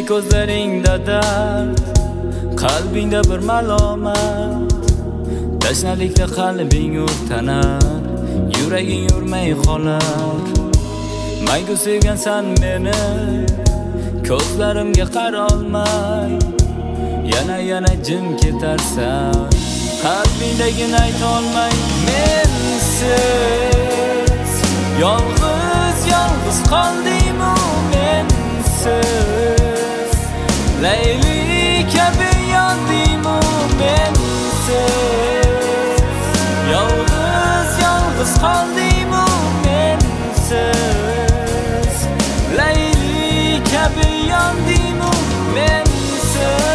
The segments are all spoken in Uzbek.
ko'zlaringda dard, qalbingda bir malomat, tashnalikda qalbing o'rtanar, yuraging yurmay qolar. Mangu sevgansan meni, ko'zlarimga qarolmay, yana jim ketarsan, qalbingdagini aytolmay. Mensiz yolg'iz qoldim-u, mensiz Layli kabi yondim-u, mensiz yolg'iz qoldim-u, mensiz Layli kabi yondim-u, mensiz.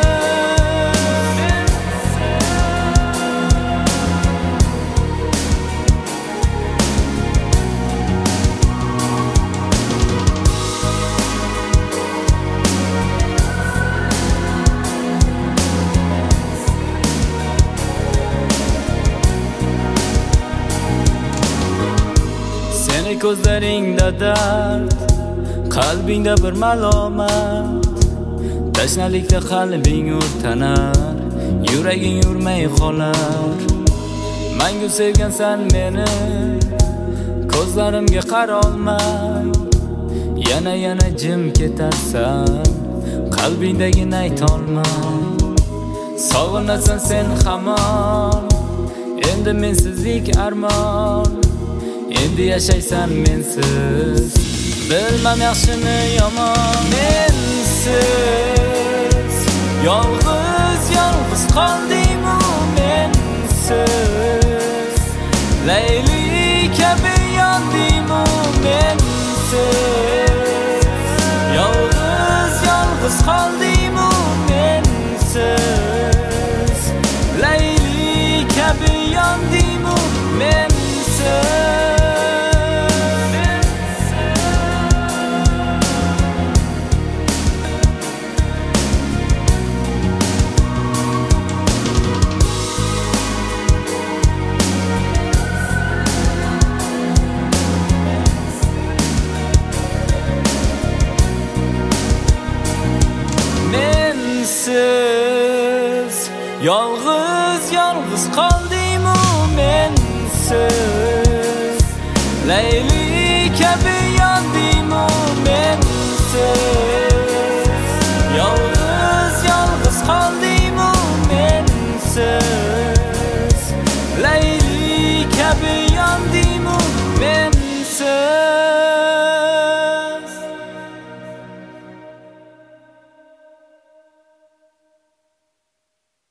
Ko'zlaringda dard, qalbingda bir malomat, tashnalikda qalbing o'rtanar, yuraging yurmay qolar. Mangu sevgansan meni, ko'zlarimga qarolmay, yana jim ketarsan, qalbingdagini aytolmay. Sog'inasan sen hamon, endi mensizlik armon, endi yashaysan mensiz, bilmam yaxshini yomon. Mensiz yolg'iz qoldim-u, mensiz Layli kabi yondim-u, mensiz yolg'iz qoldim-u, mensiz Layli kabi yondim-u, mensiz. Mensiz yolg'iz qoldim-u, mensiz Layli kabi yondim-u, mensiz